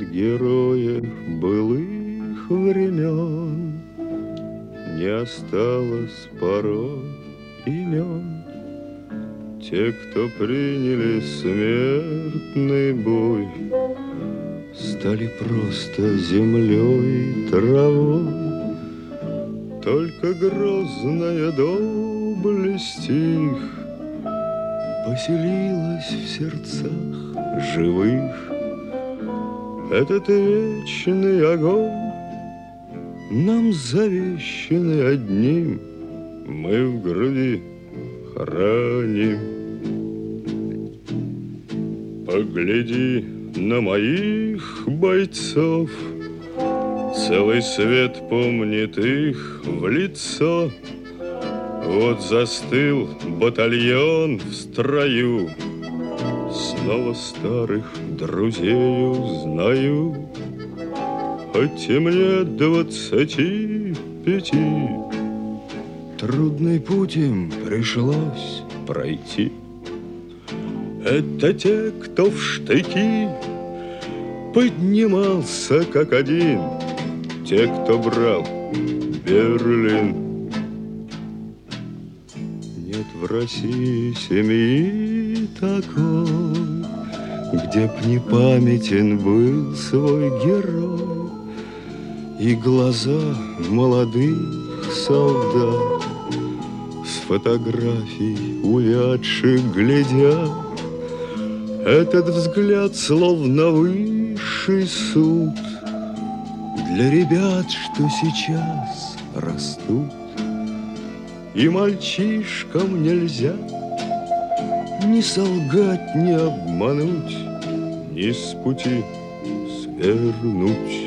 героев былых времен не осталось порой имен. Те, кто приняли смертный бой, стали просто землей и травой. Только грозная доблесть их поселилась в сердцах живых. Этот вечный огонь нам завещанный одним мы в груди храним. Погляди на моих бойцов, целый свет помнит их в лицо. Вот застыл батальон в строю, снова старых друзей узнаю. Хоть и мне 25, трудный путь им пришлось пройти. Это те, кто в штыки поднимался как один, те, кто брал Берлин. Нет в России семьи такой, где б не памятен был свой герой. И глаза молодых солдат с фотографий увядших глядят. Этот взгляд словно высший суд для ребят, что сейчас растут. И мальчишкам нельзя ни солгать, ни обмануть, ни с пути свернуть.